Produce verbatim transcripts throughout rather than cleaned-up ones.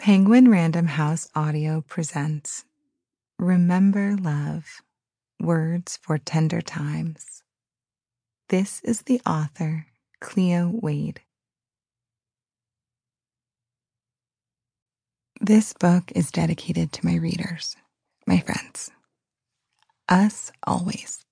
Penguin Random House Audio presents Remember Love, Words for Tender Times. This is the author, Cleo Wade. This book is dedicated to my readers, my friends. Us always.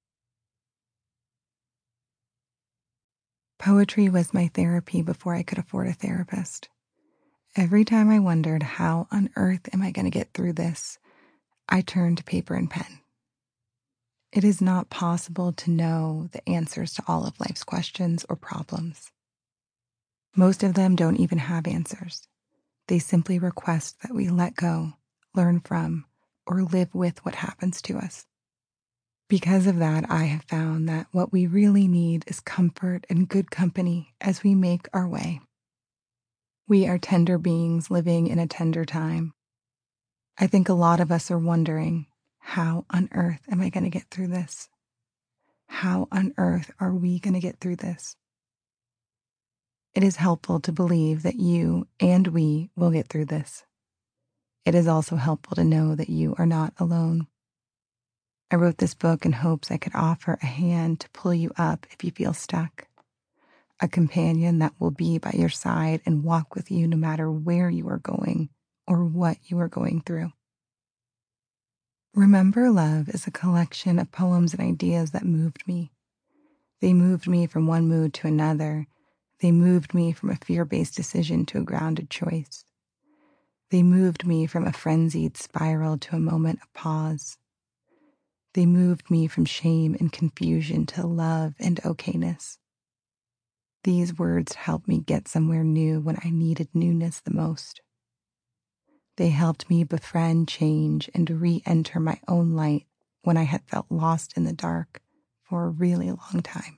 Poetry was my therapy before I could afford a therapist. Every time I wondered how on earth am I going to get through this, I turned to paper and pen. It is not possible to know the answers to all of life's questions or problems. Most of them don't even have answers. They simply request that we let go, learn from, or live with what happens to us. Because of that, I have found that what we really need is comfort and good company as we make our way. We are tender beings living in a tender time. I think a lot of us are wondering, how on earth am I going to get through this? How on earth are we going to get through this? It is helpful to believe that you and we will get through this. It is also helpful to know that you are not alone. I wrote this book in hopes I could offer a hand to pull you up if you feel stuck, a companion that will be by your side and walk with you no matter where you are going or what you are going through. Remember Love is a collection of poems and ideas that moved me. They moved me from one mood to another. They moved me from a fear-based decision to a grounded choice. They moved me from a frenzied spiral to a moment of pause. They moved me from shame and confusion to love and okayness. These words helped me get somewhere new when I needed newness the most. They helped me befriend change and re-enter my own light when I had felt lost in the dark for a really long time.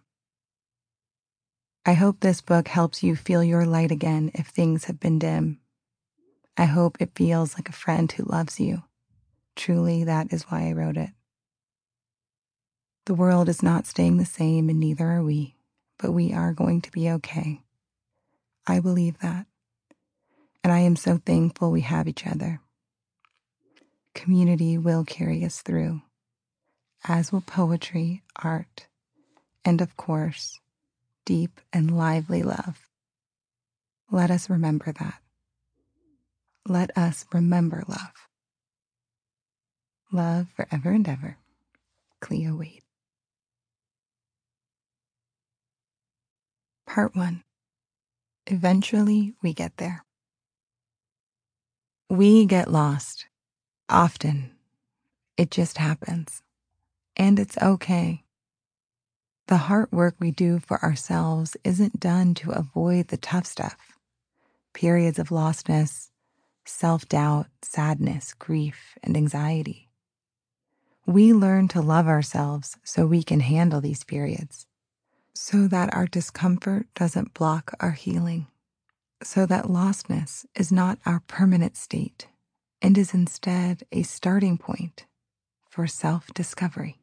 I hope this book helps you feel your light again if things have been dim. I hope it feels like a friend who loves you. Truly, that is why I wrote it. The world is not staying the same, and neither are we, but we are going to be okay. I believe that, and I am so thankful we have each other. Community will carry us through, as will poetry, art, and of course, deep and lively love. Let us remember that. Let us remember love. Love forever and ever. Cleo Wade. Part one. Eventually, we get there. We get lost. Often. It just happens. And it's okay. The hard work we do for ourselves isn't done to avoid the tough stuff. Periods of lostness, self-doubt, sadness, grief, and anxiety. We learn to love ourselves so we can handle these periods, so that our discomfort doesn't block our healing, so that lostness is not our permanent state and is instead a starting point for self-discovery.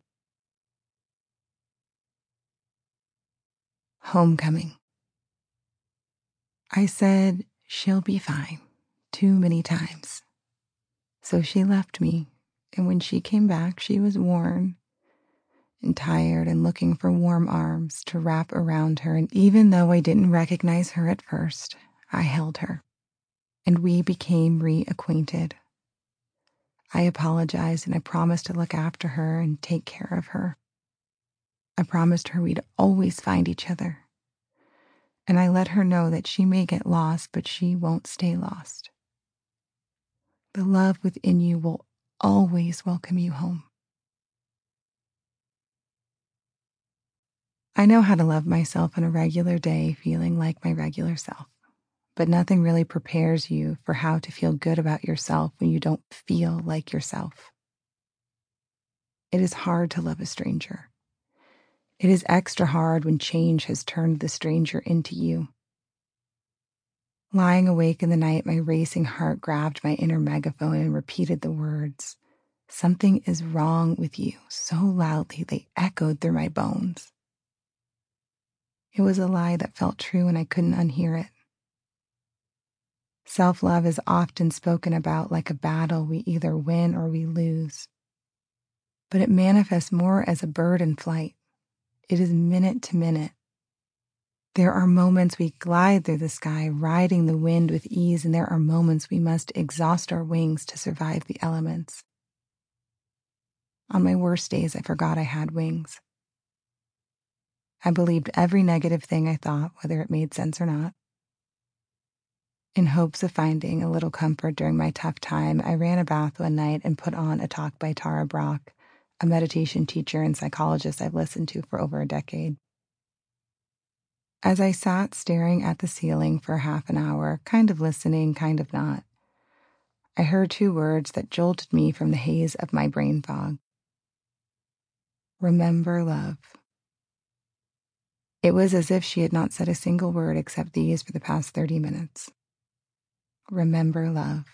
Homecoming. I said, she'll be fine, too many times. So she left me, and when she came back, she was worn and tired and looking for warm arms to wrap around her. And even though I didn't recognize her at first, I held her, and we became reacquainted. I apologized, and I promised to look after her and take care of her. I promised her we'd always find each other. And I let her know that she may get lost, but she won't stay lost. The love within you will always welcome you home. I know how to love myself on a regular day, feeling like my regular self. But nothing really prepares you for how to feel good about yourself when you don't feel like yourself. It is hard to love a stranger. It is extra hard when change has turned the stranger into you. Lying awake in the night, my racing heart grabbed my inner megaphone and repeated the words, "Something is wrong with you," so loudly they echoed through my bones. It was a lie that felt true and I couldn't unhear it. Self-love is often spoken about like a battle we either win or we lose. But it manifests more as a bird in flight. It is minute to minute. There are moments we glide through the sky, riding the wind with ease, and there are moments we must exhaust our wings to survive the elements. On my worst days, I forgot I had wings. I believed every negative thing I thought, whether it made sense or not. In hopes of finding a little comfort during my tough time, I ran a bath one night and put on a talk by Tara Brach, a meditation teacher and psychologist I've listened to for over a decade. As I sat staring at the ceiling for half an hour, kind of listening, kind of not, I heard two words that jolted me from the haze of my brain fog. Remember love. It was as if she had not said a single word except these for the past thirty minutes. Remember love.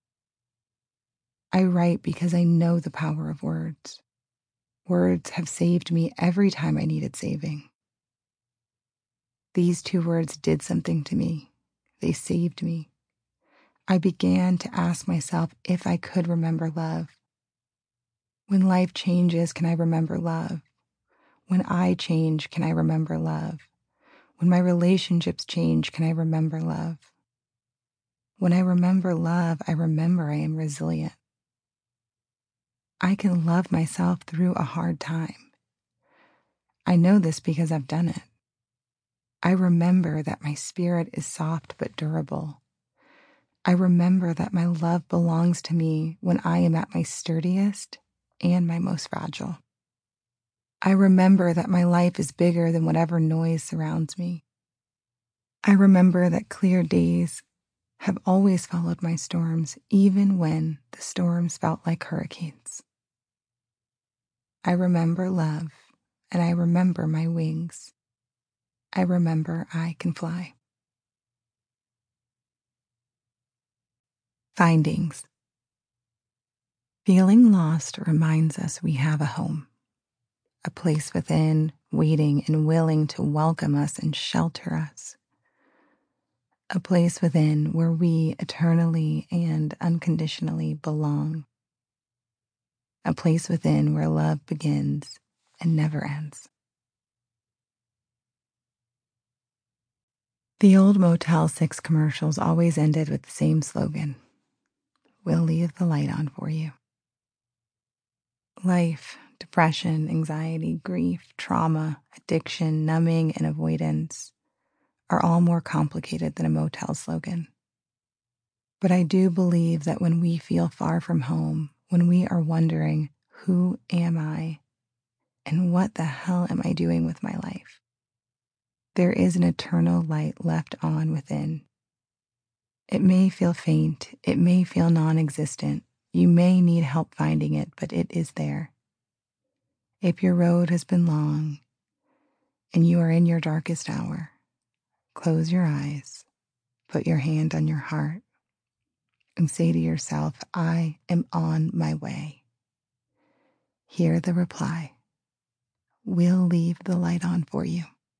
I write because I know the power of words. Words have saved me every time I needed saving. These two words did something to me. They saved me. I began to ask myself if I could remember love. When life changes, can I remember love? When I change, can I remember love? When my relationships change, can I remember love? When I remember love, I remember I am resilient. I can love myself through a hard time. I know this because I've done it. I remember that my spirit is soft but durable. I remember that my love belongs to me when I am at my sturdiest and my most fragile. I remember that my life is bigger than whatever noise surrounds me. I remember that clear days have always followed my storms, even when the storms felt like hurricanes. I remember love, and I remember my wings. I remember I can fly. Findings. Feeling lost reminds us we have a home, a place within, waiting and willing to welcome us and shelter us. A place within where we eternally and unconditionally belong. A place within where love begins and never ends. The old Motel six commercials always ended with the same slogan: we'll leave the light on for you. Life, depression, anxiety, grief, trauma, addiction, numbing, and avoidance are all more complicated than a motel slogan. But I do believe that when we feel far from home, when we are wondering, who am I and what the hell am I doing with my life, there is an eternal light left on within. It may feel faint, it may feel non-existent, you may need help finding it, but it is there. If your road has been long and you are in your darkest hour, close your eyes, put your hand on your heart, and say to yourself, I am on my way. Hear the reply. We'll leave the light on for you.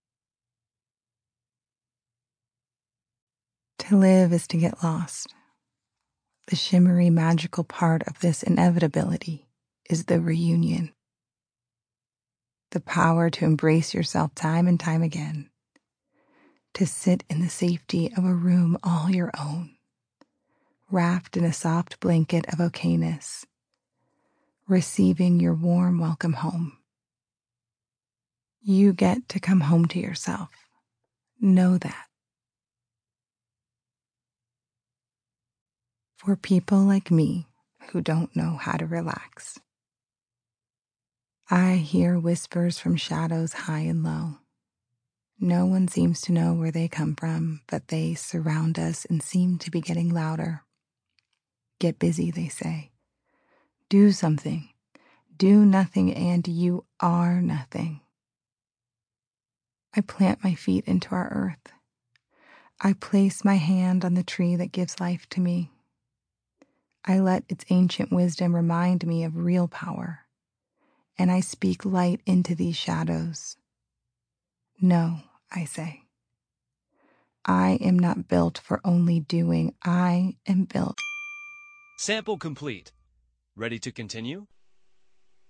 To live is to get lost. The shimmery, magical part of this inevitability is the reunion. The power to embrace yourself time and time again. To sit in the safety of a room all your own, wrapped in a soft blanket of okayness, receiving your warm welcome home. You get to come home to yourself. Know that. For people like me who don't know how to relax, I hear whispers from shadows high and low. No one seems to know where they come from, but they surround us and seem to be getting louder. Get busy, they say. Do something. Do nothing, and you are nothing. I plant my feet into our earth. I place my hand on the tree that gives life to me. I let its ancient wisdom remind me of real power, and I speak light into these shadows. No, I say. I am not built for only doing. I am built. Sample complete. Ready to continue?